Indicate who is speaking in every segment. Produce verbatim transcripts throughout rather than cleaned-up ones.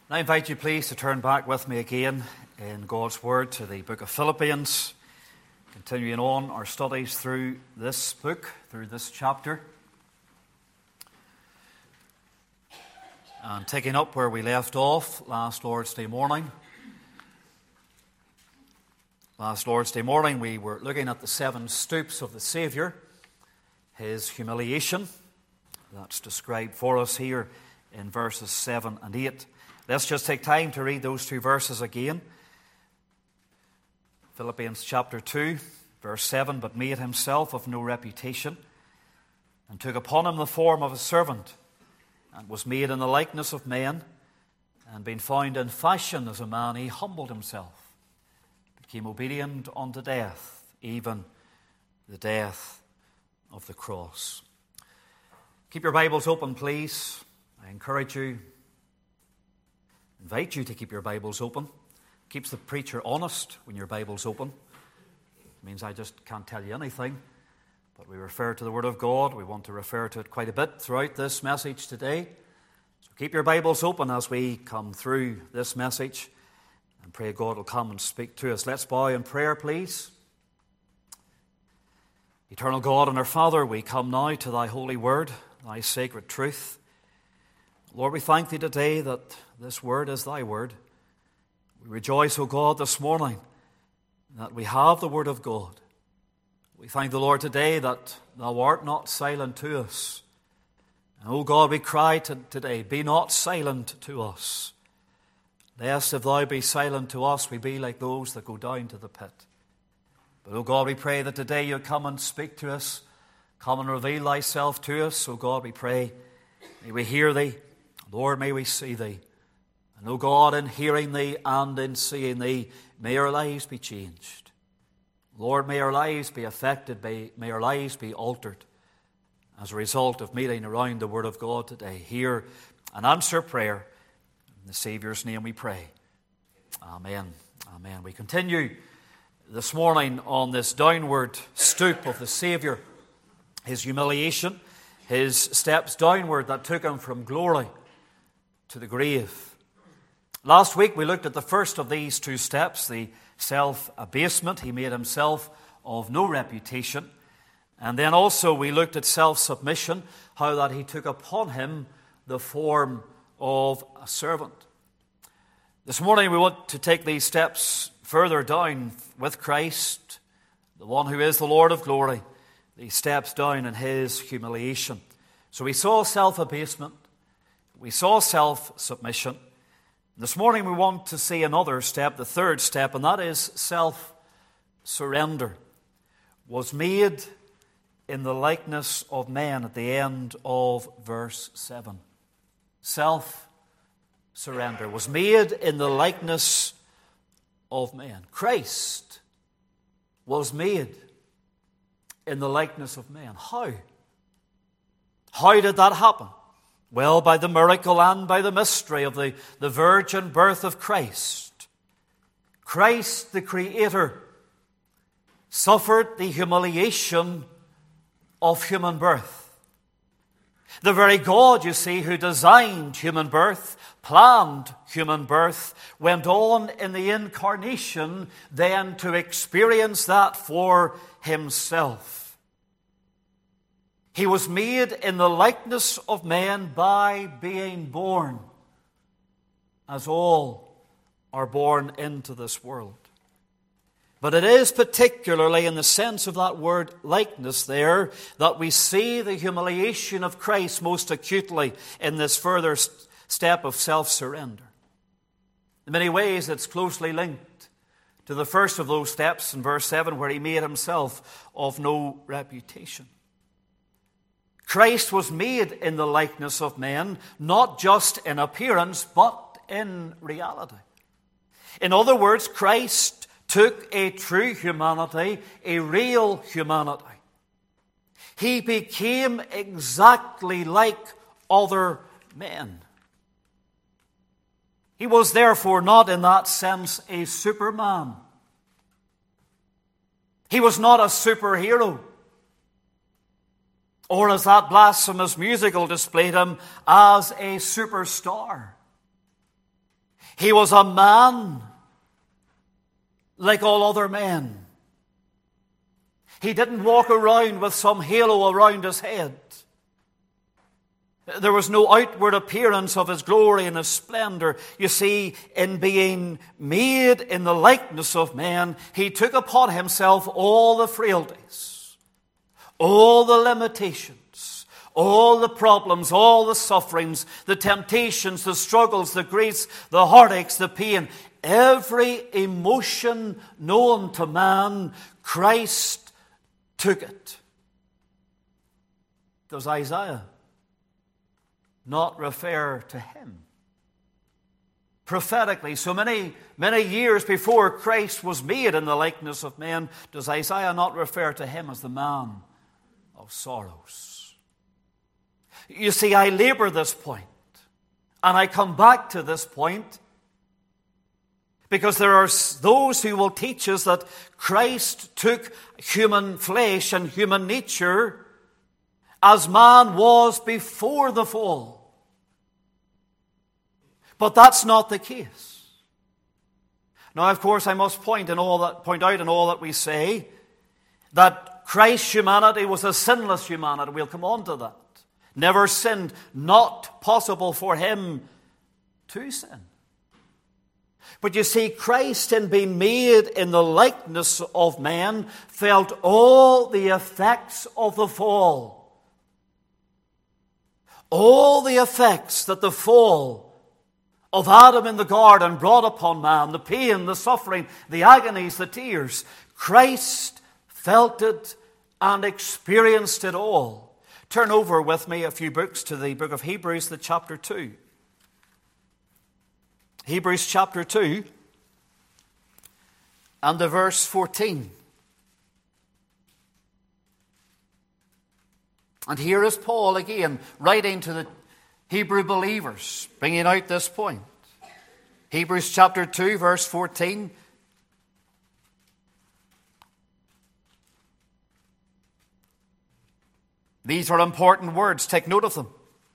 Speaker 1: I invite you please to turn back with me again in God's Word to the book of Philippians, continuing on our studies through this book, through this chapter. And taking up where we left off last Lord's Day morning. Last Lord's Day morning we were looking at the seven stoops of the Saviour, his humiliation. That's described for us here in verses seven and eight. Let's just take time to read those two verses again. Philippians chapter two, verse seven, "But made himself of no reputation, and took upon him the form of a servant, and was made in the likeness of men, and being found in fashion as a man, he humbled himself, became obedient unto death, even the death of the cross." Keep your Bibles open, please. I encourage you, invite you to keep your Bibles open. Keeps the preacher honest when your Bible's open. It means I just can't tell you anything, but we refer to the Word of God. We want to refer to it quite a bit throughout this message today. So keep your Bibles open as we come through this message, and pray God will come and speak to us. Let's bow in prayer, please. Eternal God and our Father, we come now to thy holy word, thy sacred truth. Lord, we thank thee today that this word is thy word. We rejoice, O God, this morning that we have the word of God. We thank the Lord today that thou art not silent to us. And, O God, we cry to today, be not silent to us, lest if thou be silent to us, we be like those that go down to the pit. But, O God, we pray that today you come and speak to us, come and reveal thyself to us. O God, we pray, may we hear thee. Lord, may we see thee. And, O God, in hearing thee and in seeing thee, may our lives be changed. Lord, may our lives be affected, by, may our lives be altered as a result of meeting around the Word of God today. Hear and answer prayer. In the Saviour's name we pray. Amen. Amen. We continue this morning on this downward stoop of the Saviour, his humiliation, his steps downward that took him from glory to the grave. Last week we looked at the first of these two steps, the self-abasement. He made himself of no reputation. And then also we looked at self-submission, how that he took upon him the form of a servant. This morning we want to take these steps further down with Christ, the one who is the Lord of glory, these steps down in his humiliation. So we saw self-abasement. We saw self-submission. This morning we want to see another step, the third step, and that is self-surrender. Was made in the likeness of men at the end of verse seven. Self-surrender. Was made in the likeness of men. Christ was made in the likeness of men. How? How did that happen? Well, by the miracle and by the mystery of the, the virgin birth of Christ. Christ, the Creator, suffered the humiliation of human birth. The very God, you see, who designed human birth, planned human birth, went on in the incarnation then to experience that for himself. He was made in the likeness of men by being born, as all are born into this world. But it is particularly in the sense of that word likeness there that we see the humiliation of Christ most acutely in this further step of self-surrender. In many ways it's closely linked to the first of those steps in verse seven, where he made himself of no reputation. Christ was made in the likeness of men, not just in appearance, but in reality. In other words, Christ took a true humanity, a real humanity. He became exactly like other men. He was therefore not in that sense a superman. He was not a superhero. Or as that blasphemous musical displayed him, as a superstar. He was a man like all other men. He didn't walk around with some halo around his head. There was no outward appearance of his glory and his splendor. You see, in being made in the likeness of man, he took upon himself all the frailties, all the limitations, all the problems, all the sufferings, the temptations, the struggles, the griefs, the heartaches, the pain. Every emotion known to man, Christ took it. Does Isaiah not refer to him? Prophetically, so many, many years before Christ was made in the likeness of man, does Isaiah not refer to him as the man of sorrows? You see, I labor this point, and I come back to this point because there are those who will teach us that Christ took human flesh and human nature as man was before the fall. But that's not the case. Now, of course, I must point in all that point out in all that we say that Christ's humanity was a sinless humanity. We'll come on to that. Never sinned, not possible for him to sin. But you see, Christ, in being made in the likeness of man, felt all the effects of the fall. All the effects that the fall of Adam in the garden brought upon man, the pain, the suffering, the agonies, the tears, Christ felt it and experienced it all. Turn over with me a few books to the book of Hebrews, the chapter two. Hebrews chapter two and the verse fourteen. And here is Paul again writing to the Hebrew believers, bringing out this point. Hebrews chapter two, verse fourteen. These are important words. Take note of them.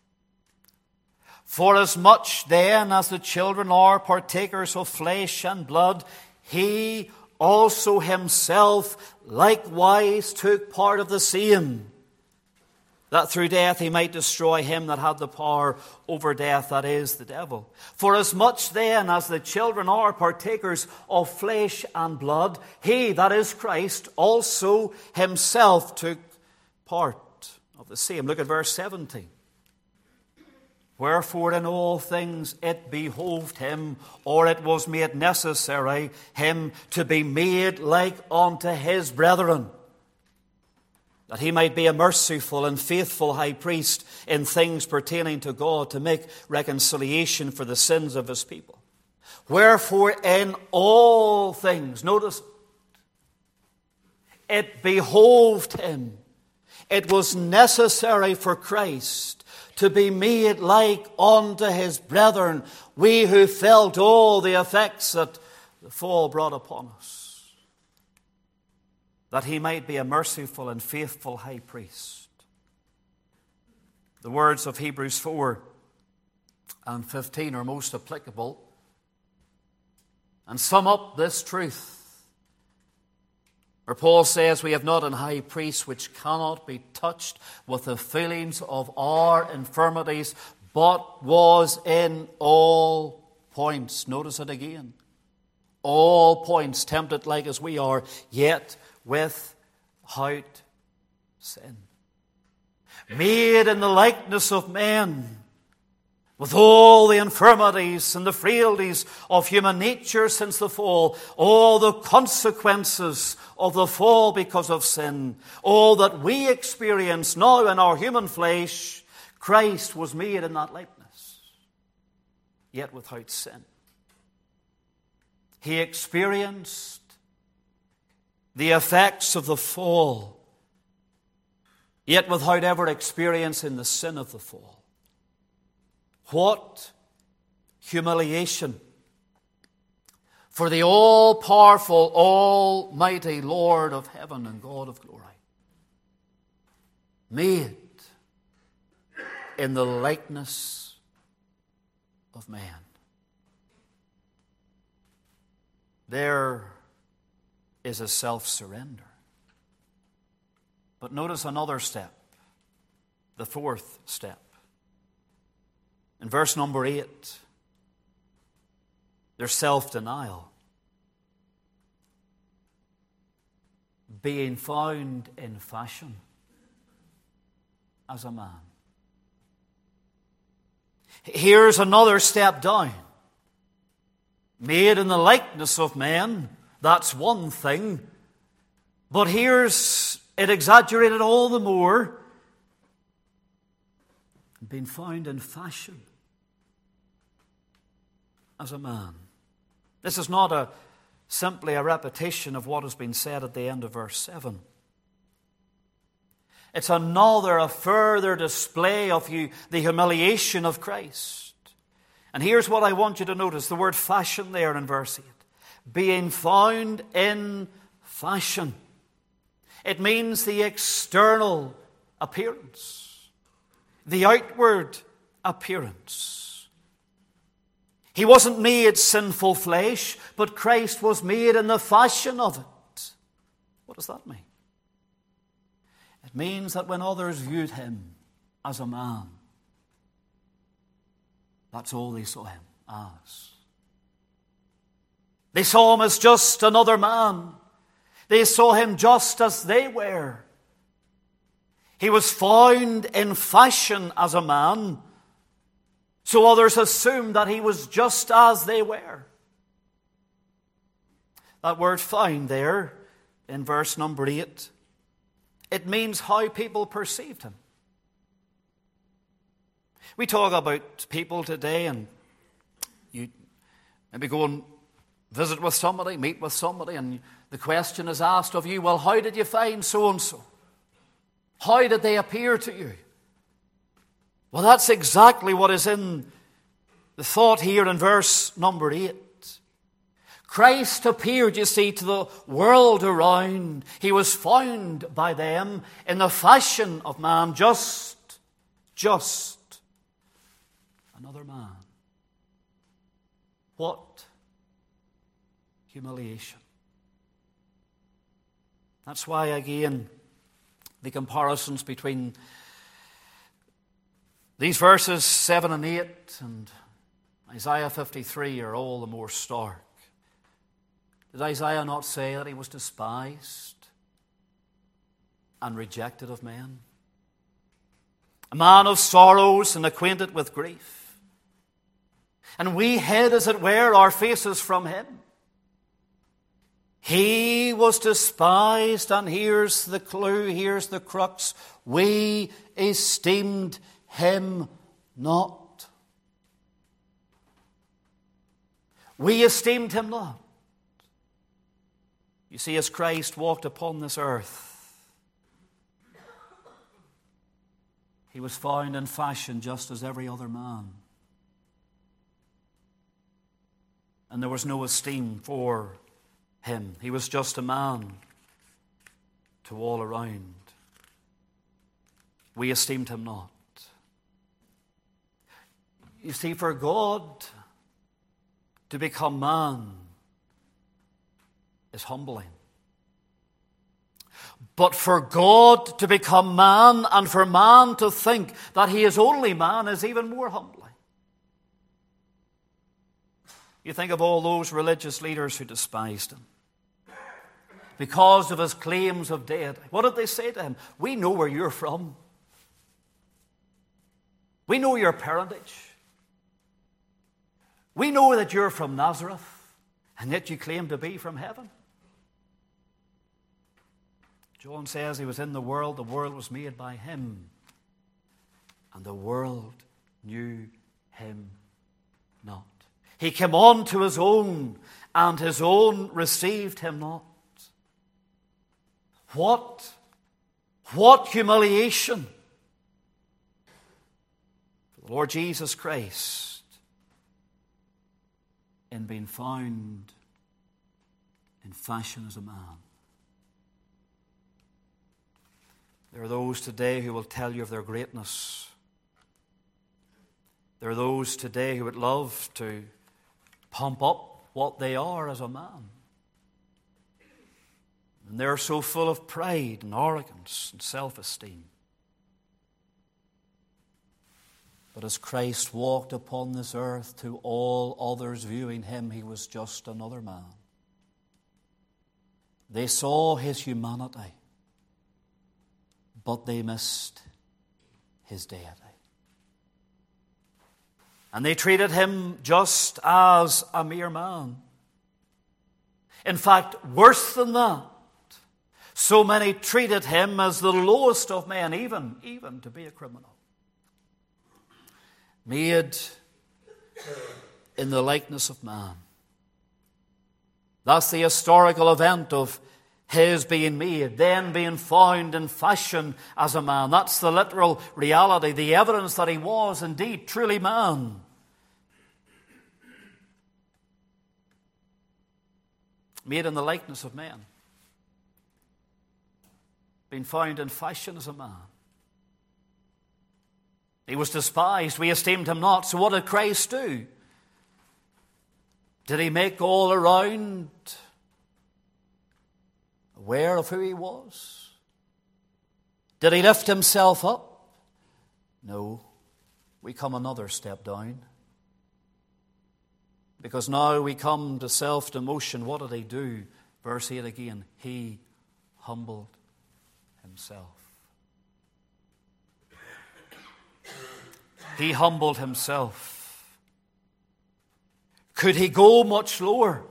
Speaker 1: For as much then as the children are partakers of flesh and blood, he also himself likewise took part of the same, that through death he might destroy him that had the power over death, that is, the devil. For as much then as the children are partakers of flesh and blood, he, that is Christ, also himself took part of the same. Look at verse seventeen. Wherefore in all things it behoved him, or it was made necessary, him to be made like unto his brethren, that he might be a merciful and faithful high priest in things pertaining to God, to make reconciliation for the sins of his people. Wherefore in all things, notice, it behoved him, it was necessary for Christ to be made like unto his brethren, we who felt all the effects that the fall brought upon us, that he might be a merciful and faithful high priest. The words of Hebrews four and fifteen are most applicable and sum up this truth. Where Paul says, we have not an high priest which cannot be touched with the feelings of our infirmities, but was in all points. Notice it again. All points tempted like as we are, yet without sin. Made in the likeness of men, with all the infirmities and the frailties of human nature since the fall, all the consequences of the fall because of sin, all that we experience now in our human flesh, Christ was made in that likeness, yet without sin. He experienced the effects of the fall, yet without ever experiencing the sin of the fall. What humiliation for the all-powerful, almighty Lord of heaven and God of glory, made in the likeness of man. there is a self-surrender. But notice another step, the fourth step. In verse number eight, there's self-denial. Being found in fashion as a man. Here's another step down. Made in the likeness of men, that's one thing. But here's it exaggerated all the more. Being found in fashion as a man. This is not a simply a repetition of what has been said at the end of verse seven. It's another, a further display of you, the humiliation of Christ. And here's what I want you to notice, the word fashion there in verse eight. Being found in fashion. It means the external appearance, the outward appearance. He wasn't made sinful flesh, but Christ was made in the fashion of it. What does that mean? It means that when others viewed him as a man, that's all they saw him as. They saw him as just another man. They saw him just as they were. He was found in fashion as a man, so others assumed that he was just as they were. That word found there in verse number eight, it means how people perceived him. We talk about people today, and you maybe go and visit with somebody, meet with somebody, and the question is asked of you, well, how did you find so-and-so? How did they appear to you? Well, that's exactly what is in the thought here in verse number eight. Christ appeared, you see, to the world around. He was found by them in the fashion of man, just, just another man. What humiliation. That's why, again, the comparisons between these verses seven and eight and Isaiah fifty-three are all the more stark. Did Isaiah not say that he was despised and rejected of men? A man of sorrows and acquainted with grief. And we hid, as it were, our faces from him. He was despised, and here's the clue, here's the crux. We esteemed him not. We esteemed him not. You see, as Christ walked upon this earth, he was found in fashion just as every other man. And there was no esteem for him. He was just a man to all around. We esteemed him not. You see, for God to become man is humbling. But for God to become man and for man to think that he is only man is even more humbling. You think of all those religious leaders who despised him because of his claims of deity. What did they say to him? We know where you're from. We know your parentage. We know that you're from Nazareth, and yet you claim to be from heaven. John says he was in the world, the world was made by him, and the world knew him not. He came on to his own, and his own received him not. What, what humiliation for the Lord Jesus Christ in being found in fashion as a man. There are those today who will tell you of their greatness. There are those today who would love to pump up what they are as a man. And they're so full of pride and arrogance and self-esteem. But as Christ walked upon this earth, to all others viewing him, he was just another man. They saw his humanity, but they missed his deity. And they treated him just as a mere man. In fact, worse than that. So many treated him as the lowest of men, even, even to be a criminal. Made in the likeness of man. That's the historical event of his being made, then being found in fashion as a man. That's the literal reality, the evidence that he was indeed truly man. Made in the likeness of men. Being found in fashion as a man. He was despised. We esteemed him not. So what did Christ do? Did he make all around aware of who he was? Did he lift himself up? No. We come another step down. Because now we come to self-demotion. What did he do? Verse eight again. He humbled himself. He humbled himself. Could he go much lower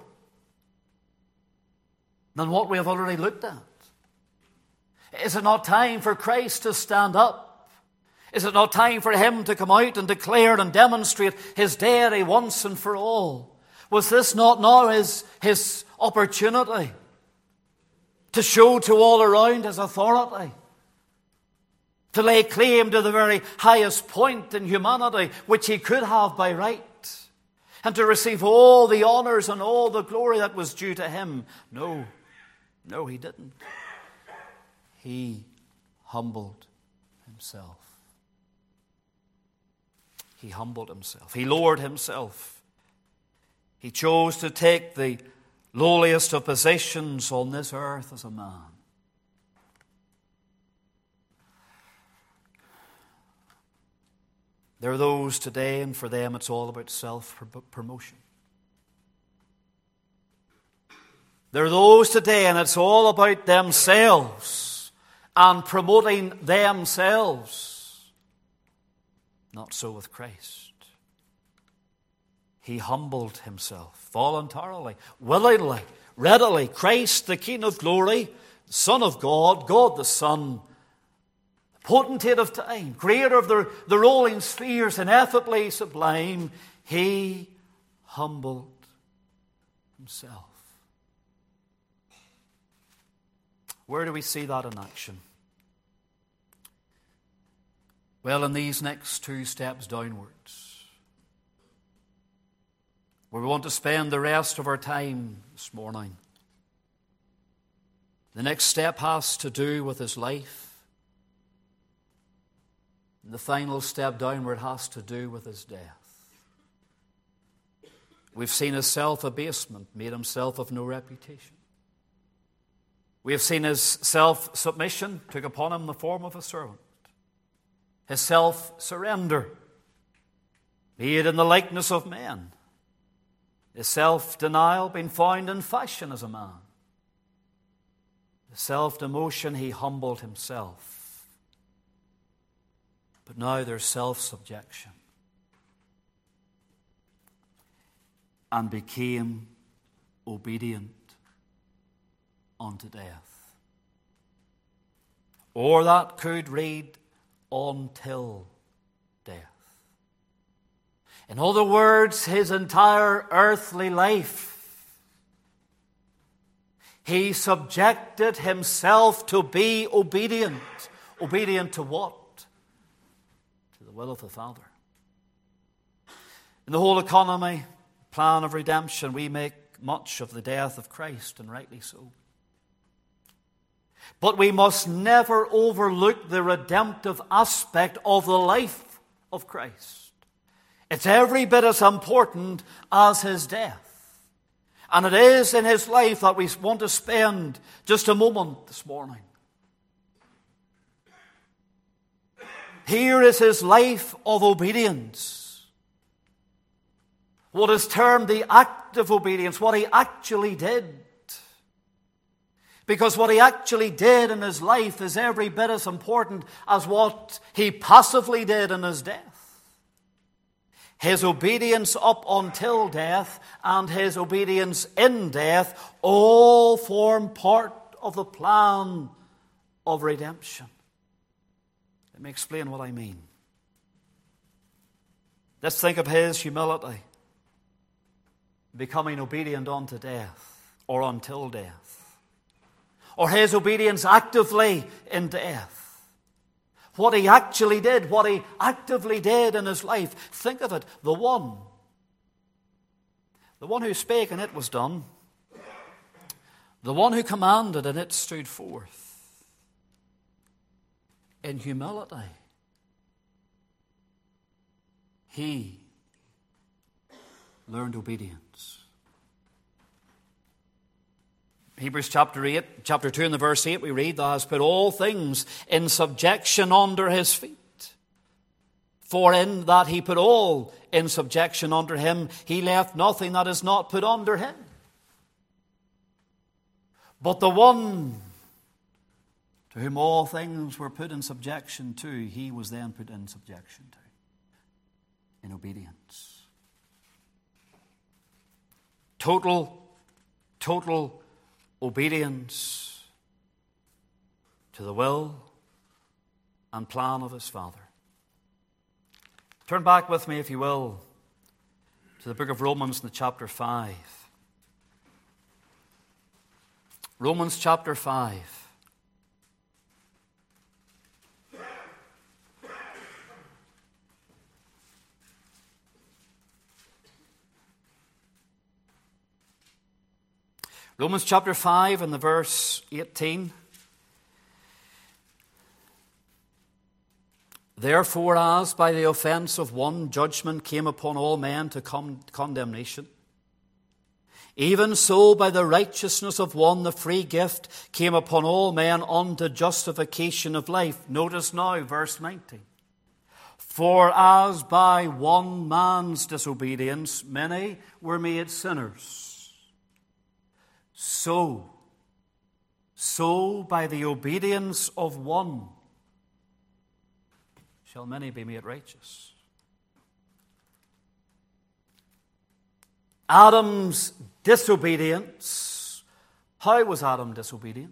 Speaker 1: than what we have already looked at? Is it not time for Christ to stand up? Is it not time for him to come out and declare and demonstrate his deity once and for all? Was this not now his, his opportunity to show to all around his authority? To lay claim to the very highest point in humanity, which he could have by right, and to receive all the honors and all the glory that was due to him? No, no, he didn't. He humbled himself. He humbled himself. He lowered himself. He chose to take the lowliest of positions on this earth as a man. There are those today, and for them it's all about self-promotion. There are those today, and it's all about themselves and promoting themselves. Not so with Christ. He humbled himself voluntarily, willingly, readily. Christ, the King of glory, the Son of God, God the Son, potentate of time, creator of the, the rolling spheres, ineffably sublime, he humbled himself. Where do we see that in action? Well, in these next two steps downwards, where we want to spend the rest of our time this morning. The next step has to do with his life. The final step downward has to do with his death. We've seen his self-abasement, made himself of no reputation. We have seen his self-submission, took upon him the form of a servant. His self-surrender, made in the likeness of men. His self-denial, being found in fashion as a man. His self-demotion, he humbled himself. But now there's self-subjection. And became obedient unto death. Or that could read, until death. In other words, his entire earthly life, he subjected himself to be obedient. Obedient to what? Will of the Father. In the whole economy, plan of redemption, we make much of the death of Christ, and rightly so. But we must never overlook the redemptive aspect of the life of Christ. It's every bit as important as his death. And it is in his life that we want to spend just a moment this morning. Here is his life of obedience. What is termed the act of obedience, what he actually did. Because what he actually did in his life is every bit as important as what he passively did in his death. His obedience up until death and his obedience in death all form part of the plan of redemption. Let me explain what I mean. Let's think of his humility, becoming obedient unto death or until death, or his obedience actively in death. What he actually did, what he actively did in his life. Think of it, the one. The one who spake and it was done. The one who commanded and it stood forth. In humility, he learned obedience. Hebrews chapter eight, chapter two and the verse eight, we read, Thou hast put all things in subjection under his feet. For in that he put all in subjection under him, he left nothing that is not put under him. But the one to whom all things were put in subjection to, he was then put in subjection to, in obedience. Total, total obedience to the will and plan of his Father. Turn back with me, if you will, to the book of Romans in the chapter five. Romans chapter five. Romans chapter five and the verse eighteen. Therefore, as by the offense of one judgment came upon all men to con- condemnation, even so by the righteousness of one the free gift came upon all men unto justification of life. Notice now verse nineteen. For as by one man's disobedience many were made sinners, So, so by the obedience of one shall many be made righteous. Adam's disobedience. How was Adam disobedient?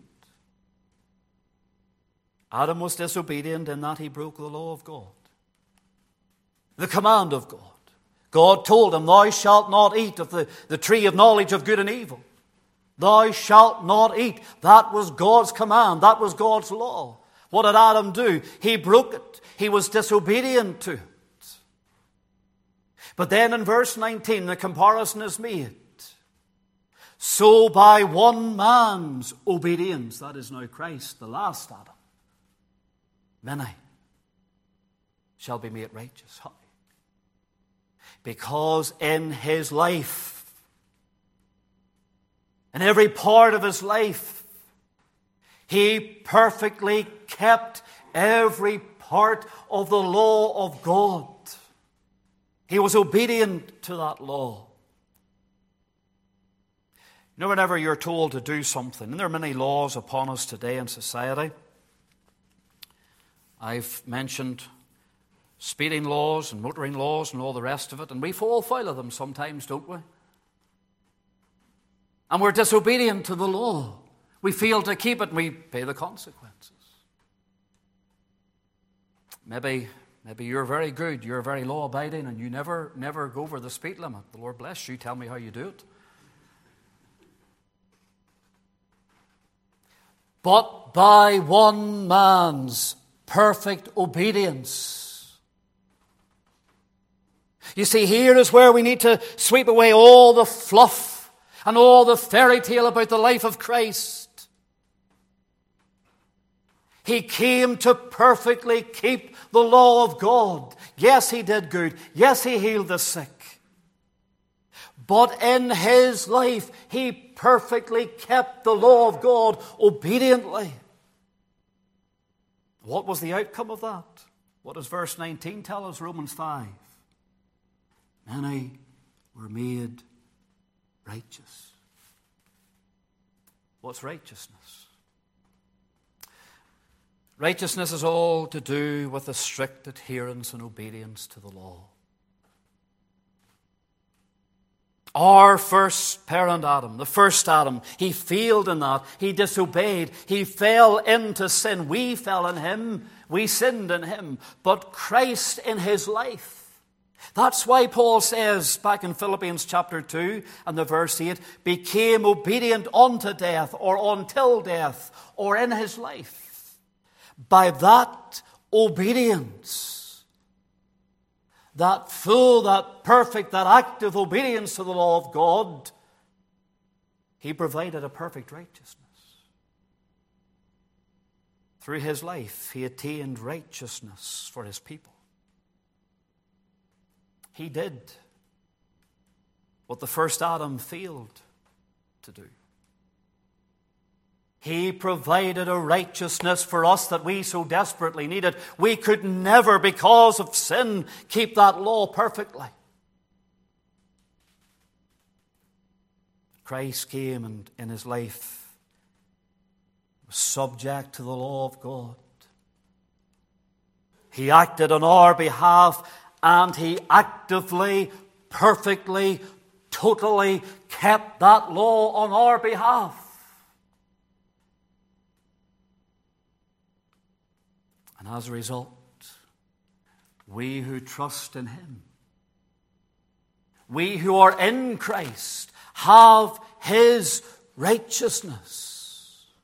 Speaker 1: Adam was disobedient in that he broke the law of God, the command of God. God told him, Thou shalt not eat of the, the tree of knowledge of good and evil. Thou shalt not eat. That was God's command. That was God's law. What did Adam do? He broke it. He was disobedient to it. But then in verse nineteen, the comparison is made. So by one man's obedience, that is now Christ, the last Adam, many shall be made righteous. How? Because in his life, in every part of his life, he perfectly kept every part of the law of God. He was obedient to that law. You know, whenever you're told to do something, and there are many laws upon us today in society. I've mentioned speeding laws and motoring laws and all the rest of it, and we fall foul of them sometimes, don't we? And we're disobedient to the law. We fail to keep it and we pay the consequences. Maybe, maybe you're very good, you're very law-abiding, and you never, never go over the speed limit. The Lord bless you. Tell me how you do it. But by one man's perfect obedience. You see, here is where we need to sweep away all the fluff and all the fairy tale about the life of Christ. He came to perfectly keep the law of God. Yes, he did good. Yes, he healed the sick. But in his life, he perfectly kept the law of God obediently. What was the outcome of that? What does verse nineteen tell us, Romans five? Many were made righteous. What's righteousness? Righteousness is all to do with a strict adherence and obedience to the law. Our first parent Adam, the first Adam, he failed in that. He disobeyed. He fell into sin. We fell in him. We sinned in him. But Christ in his life. That's why Paul says back in Philippians chapter two and the verse eight, became obedient unto death, or until death, or in his life. By that obedience, that full, that perfect, that active obedience to the law of God, he provided a perfect righteousness. Through his life, he attained righteousness for his people. He did what the first Adam failed to do. He provided a righteousness for us that we so desperately needed. We could never, because of sin, keep that law perfectly. Christ came and in his life was subject to the law of God. He acted on our behalf, and he actively, perfectly, totally kept that law on our behalf. And as a result, we who trust in him, we who are in Christ, have his righteousness.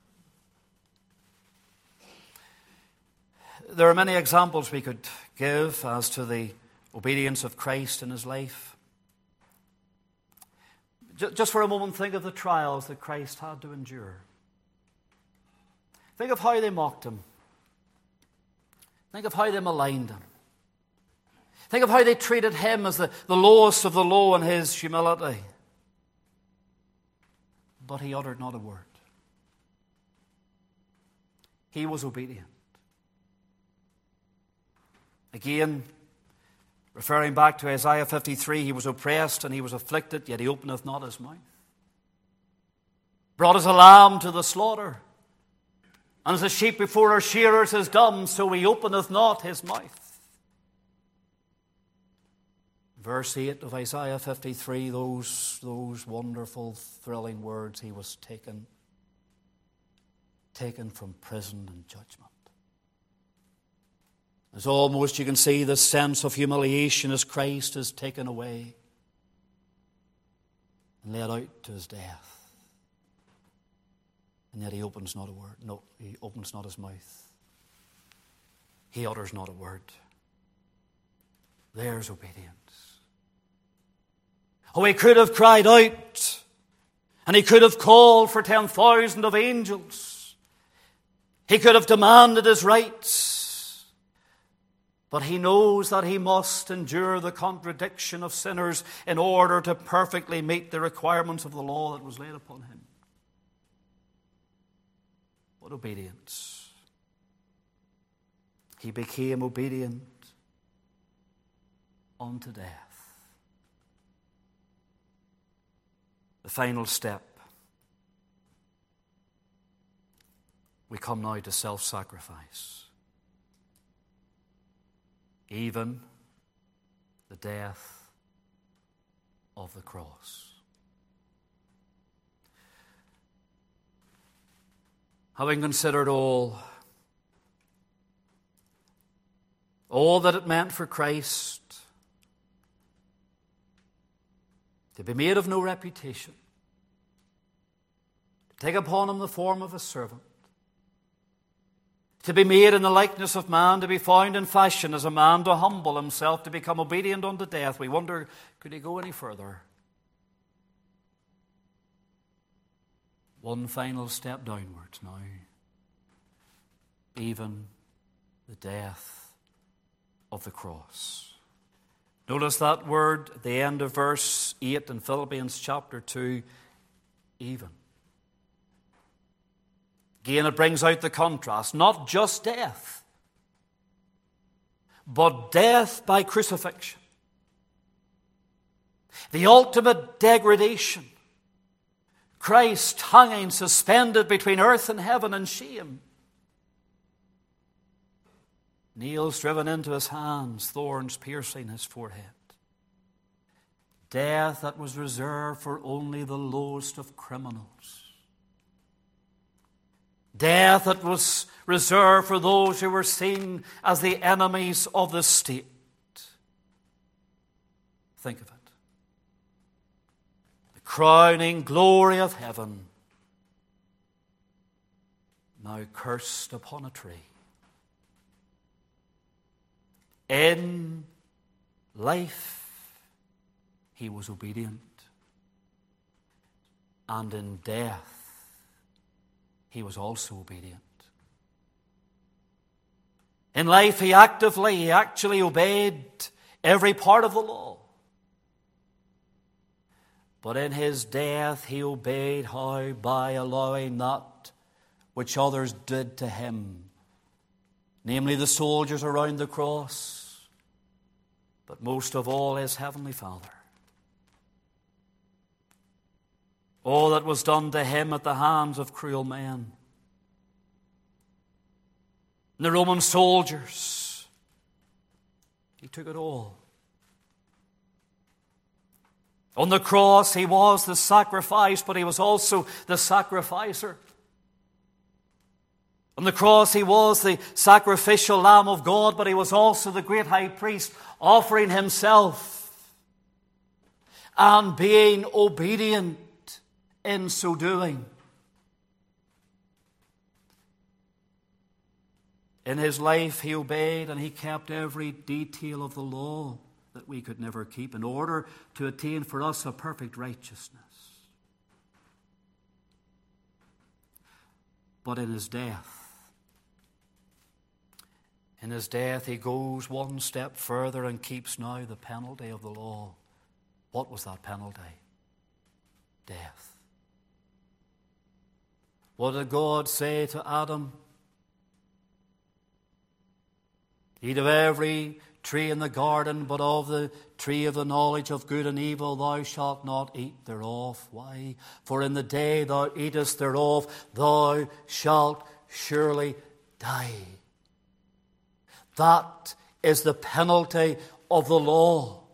Speaker 1: There are many examples we could give as to the obedience of Christ in his life. Just for a moment, think of the trials that Christ had to endure. Think of how they mocked him. Think of how they maligned him. Think of how they treated him as the, the lowest of the low in his humility. But he uttered not a word. He was obedient. Again, referring back to Isaiah fifty-three, he was oppressed and he was afflicted, yet he openeth not his mouth. Brought as a lamb to the slaughter, and as a sheep before her shearers is dumb, so he openeth not his mouth. Verse eight of Isaiah fifty-three, those, those wonderful, thrilling words, he was taken, taken from prison and judgment. As almost you can see the sense of humiliation as Christ is taken away and led out to his death. And yet he opens not a word. No, he opens not his mouth. He utters not a word. There's obedience. Oh, he could have cried out, and he could have called for ten thousand of angels. He could have demanded his rights. But he knows that he must endure the contradiction of sinners in order to perfectly meet the requirements of the law that was laid upon him. What obedience. He became obedient unto death. The final step. We come now to self-sacrifice. Even the death of the cross. Having considered all, all that it meant for Christ to be made of no reputation, to take upon him the form of a servant, to be made in the likeness of man, to be found in fashion as a man, to humble himself, to become obedient unto death. We wonder, could he go any further? One final step downwards now. Even the death of the cross. Notice that word at the end of verse eight in Philippians chapter two, even. Again, it brings out the contrast. Not just death, but death by crucifixion. The ultimate degradation. Christ hanging suspended between earth and heaven in shame. Nails driven into his hands, thorns piercing his forehead. Death that was reserved for only the lowest of criminals. Death that was reserved for those who were seen as the enemies of the state. Think of it. The crowning glory of heaven, now cursed upon a tree. In life, he was obedient. And in death, he was also obedient. In life, he actively, he actually obeyed every part of the law. But in his death, he obeyed how? By allowing that which others did to him. Namely, the soldiers around the cross, but most of all, his heavenly Father. All that was done to him at the hands of cruel men. And the Roman soldiers, he took it all. On the cross, he was the sacrifice, but he was also the sacrificer. On the cross, he was the sacrificial Lamb of God, but he was also the great high priest, offering himself and being obedient in so doing. In his life, he obeyed and he kept every detail of the law that we could never keep in order to attain for us a perfect righteousness. But in his death, in his death, he goes one step further and keeps now the penalty of the law. What was that penalty? Death. What did God say to Adam? Eat of every tree in the garden, but of the tree of the knowledge of good and evil thou shalt not eat thereof. Why? For in the day thou eatest thereof, thou shalt surely die. That is the penalty of the law.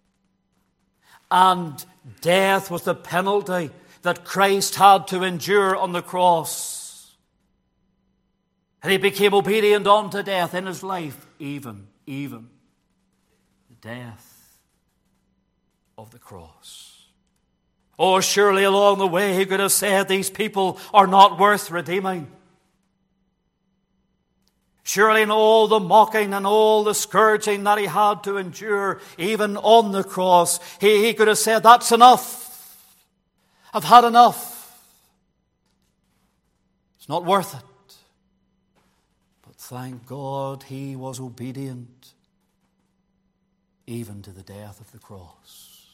Speaker 1: And death was the penalty that Christ had to endure on the cross. And he became obedient unto death in his life, even, even the death of the cross. Oh, surely along the way he could have said, these people are not worth redeeming. Surely in all the mocking and all the scourging that he had to endure, even on the cross, he, he could have said, that's enough. I've had enough. It's not worth it. But thank God he was obedient even to the death of the cross.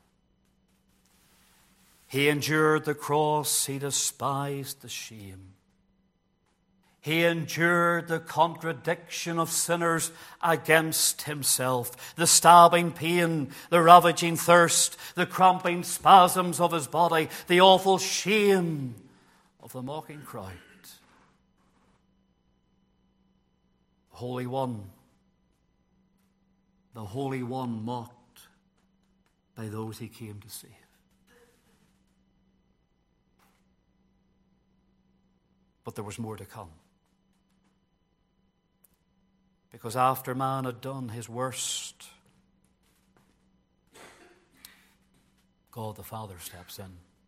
Speaker 1: He endured the cross. He despised the shame. He endured the contradiction of sinners against himself, the stabbing pain, the ravaging thirst, the cramping spasms of his body, the awful shame of the mocking crowd. The Holy One, the Holy One mocked by those he came to save. But there was more to come. Because after man had done his worst, God the Father steps in.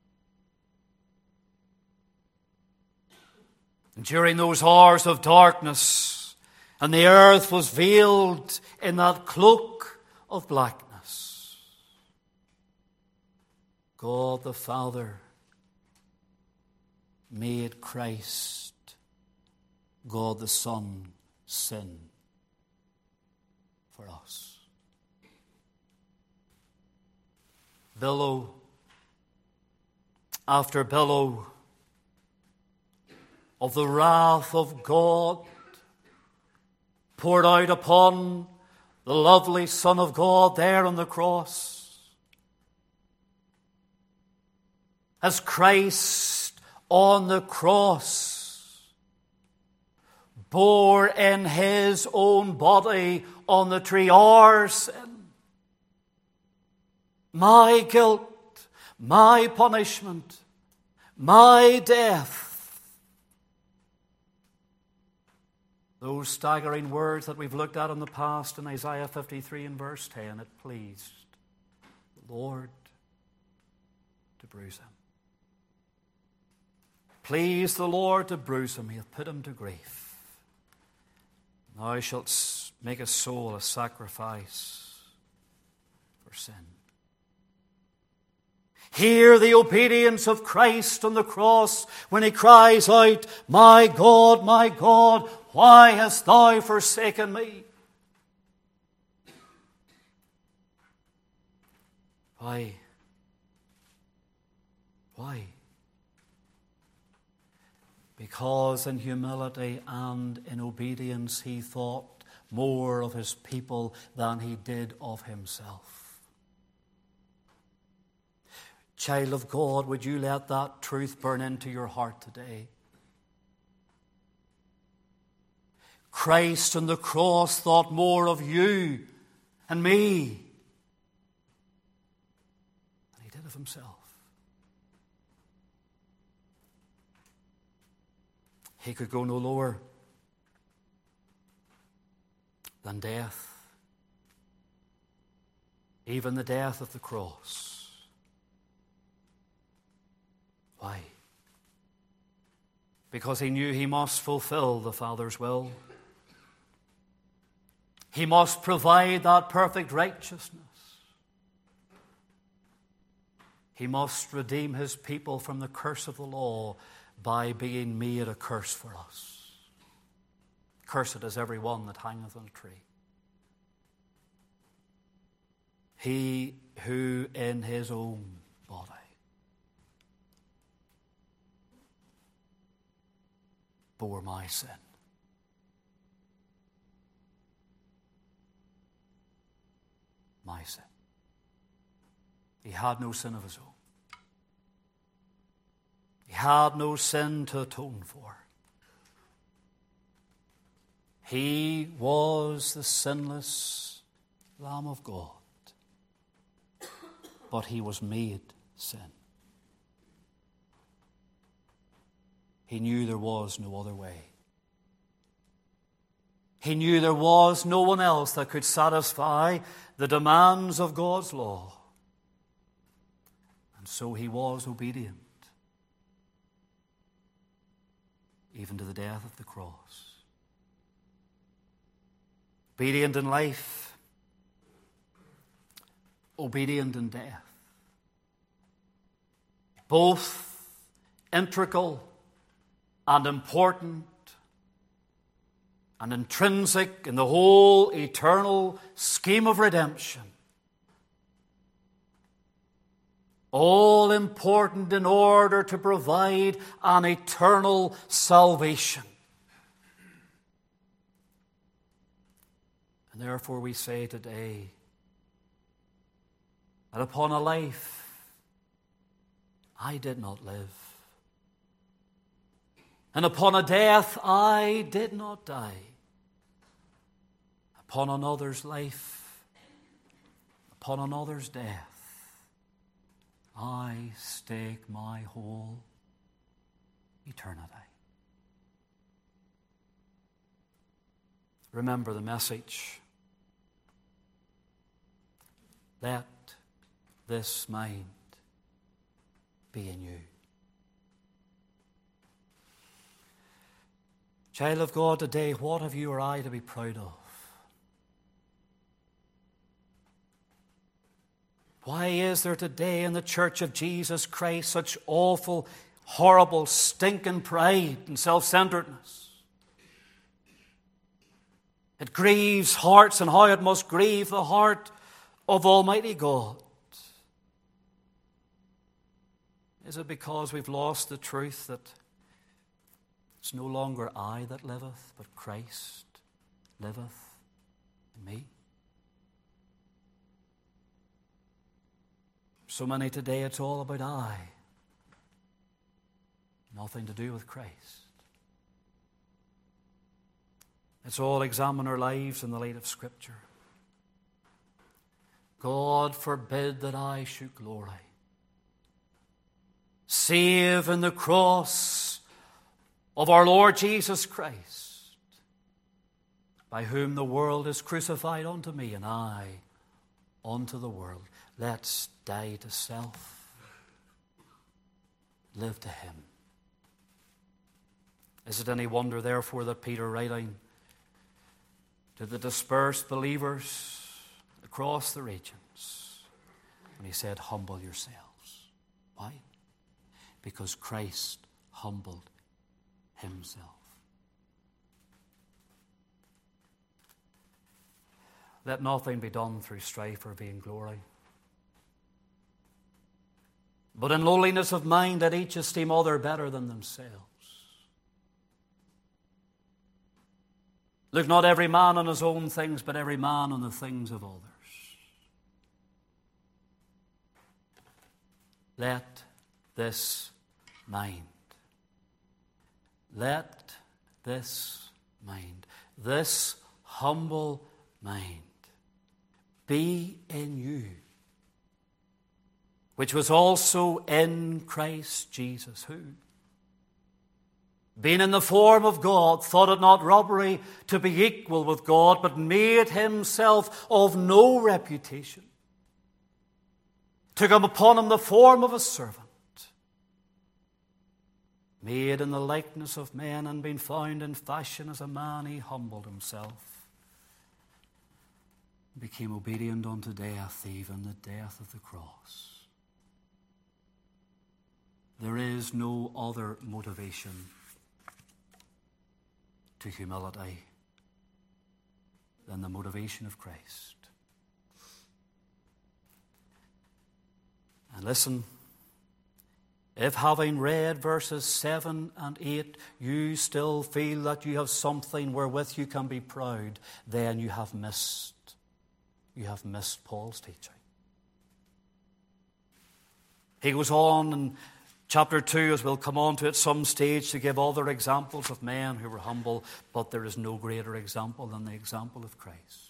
Speaker 1: And during those hours of darkness, and the earth was veiled in that cloak of blackness, God the Father made Christ, God the Son, sin for us. billow after billow of the wrath of God poured out upon the lovely Son of God there on the cross. As Christ on the cross bore in his own body on the tree our sin, my guilt, my punishment, my death. Those staggering words that we've looked at in the past in Isaiah fifty-three and verse ten, it pleased the Lord to bruise him. Pleased the Lord to bruise him, he hath put him to grief. Thou shalt make his soul a sacrifice for sin. Hear the obedience of Christ on the cross when he cries out, My God, my God, why hast thou forsaken me? Why? Why? Because in humility and in obedience he thought more of his people than he did of himself. Child of God, would you let that truth burn into your heart today? Christ on the cross thought more of you and me than he did of himself. He could go no lower than death, even the death of the cross. Why? Because he knew he must fulfill the Father's will. He must provide that perfect righteousness. He must redeem his people from the curse of the law by being made a curse for us. Cursed is every one that hangeth on a tree. He who in his own body bore my sin. My sin. He had no sin of his own. He had no sin to atone for. He was the sinless Lamb of God, but he was made sin. He knew there was no other way. He knew there was no one else that could satisfy the demands of God's law. And so he was obedient, even to the death of the cross. Obedient in life, obedient in death. Both integral and important and intrinsic in the whole eternal scheme of redemption. All important in order to provide an eternal salvation. And therefore we say today that upon a life I did not live, and upon a death I did not die, upon another's life, upon another's death, I stake my whole eternity. Remember the message. Let this mind be in you. Child of God, today, what have you or I to be proud of? Why is there today in the Church of Jesus Christ such awful, horrible, stinking pride and self-centeredness? It grieves hearts, and how it must grieve the heart of Almighty God. Is it because we've lost the truth that it's no longer I that liveth, but Christ liveth in me? So many today, it's all about I. Nothing to do with Christ. Let's all examine our lives in the light of Scripture. God forbid that I should glory, save in the cross of our Lord Jesus Christ, by whom the world is crucified unto me, and I unto the world. Let's die to self, live to Him. Is it any wonder, therefore, that Peter, writing to the dispersed believers across the regions, when he said, humble yourselves? Why? Because Christ humbled Himself. Let nothing be done through strife or vainglory, but in lowliness of mind let each esteem other better than themselves. Look not every man on his own things, but every man on the things of others. Let this mind, let this mind, this humble mind be in you, which was also in Christ Jesus, who, being in the form of God, thought it not robbery to be equal with God, but made Himself of no reputation, took him upon him the form of a servant, made in the likeness of men, and being found in fashion as a man, He humbled Himself, became obedient unto death, even the death of the cross. There is no other motivation to humility than the motivation of Christ. And listen, if having read verses seven and eight, you still feel that you have something wherewith you can be proud, then you have missed, you have missed Paul's teaching. He goes on in chapter two, as we'll come on to at some stage, to give other examples of men who were humble, but there is no greater example than the example of Christ.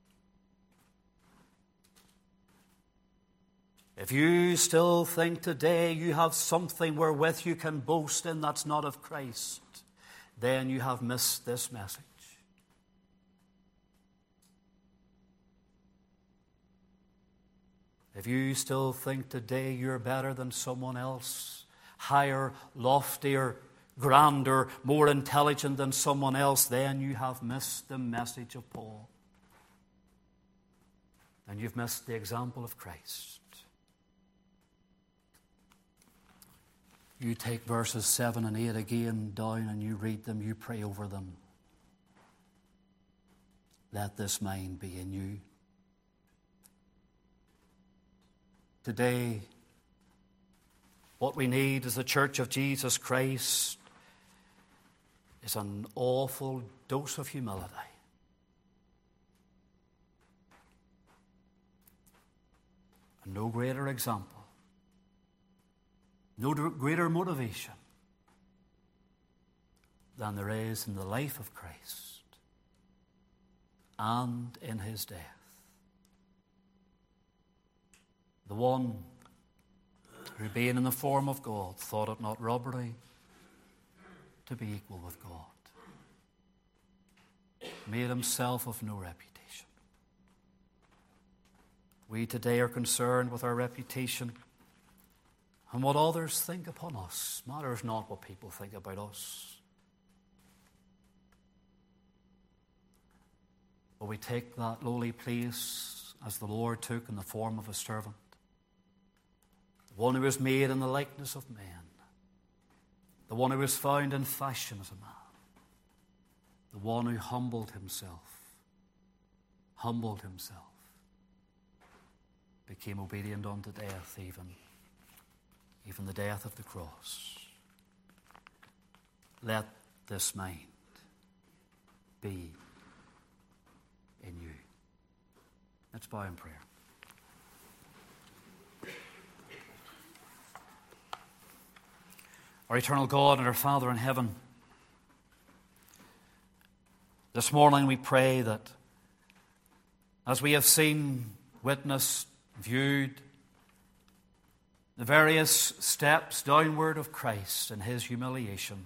Speaker 1: If you still think today you have something wherewith you can boast in that's not of Christ, then you have missed this message. If you still think today you're better than someone else, higher, loftier, grander, more intelligent than someone else, then you have missed the message of Paul. And you've missed the example of Christ. You take verses seven and eight again down and you read them, you pray over them. Let this mind be in you. Today, what we need as the Church of Jesus Christ is an awful dose of humility. And no greater example, no greater motivation than there is in the life of Christ and in His death. The one who, being in the form of God, thought it not robbery to be equal with God, made Himself of no reputation. We today are concerned with our reputation, and what others think upon us matters not what people think about us. But we take that lowly place as the Lord took in the form of a servant, the one who was made in the likeness of men, the one who was found in fashion as a man, the one who humbled Himself, humbled Himself, became obedient unto death, even in the death of the cross. Let this mind be in you. Let's bow in prayer. Our eternal God and our Father in heaven, this morning we pray that as we have seen, witnessed, viewed the various steps downward of Christ in his humiliation,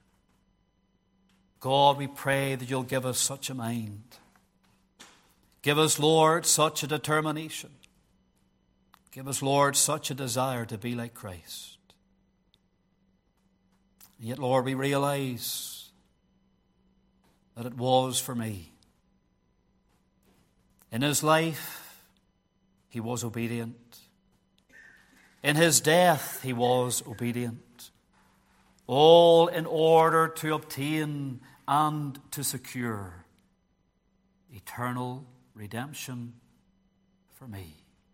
Speaker 1: God, we pray that you'll give us such a mind. Give us, Lord, such a determination. Give us, Lord, such a desire to be like Christ. And yet, Lord, we realize that it was for me. In his life, he was obedient. In his death, he was obedient. All in order to obtain and to secure eternal redemption for me.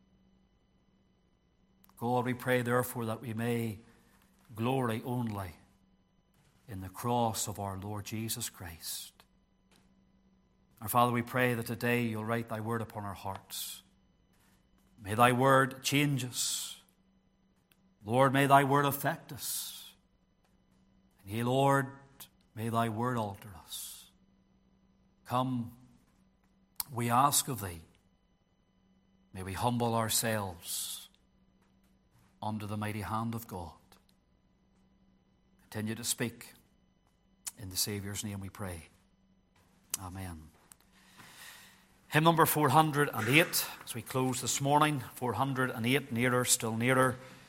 Speaker 1: God, we pray therefore that we may glory only in the cross of our Lord Jesus Christ. Our Father, we pray that today you'll write thy word upon our hearts. May thy word change us. Lord, may thy word affect us. And yea, Lord, may thy word alter us. Come, we ask of thee, may we humble ourselves under the mighty hand of God. Continue to speak. In the Saviour's name we pray. Amen. Hymn number four hundred eight, as we close this morning, four hundred eight, Nearer, Still Nearer.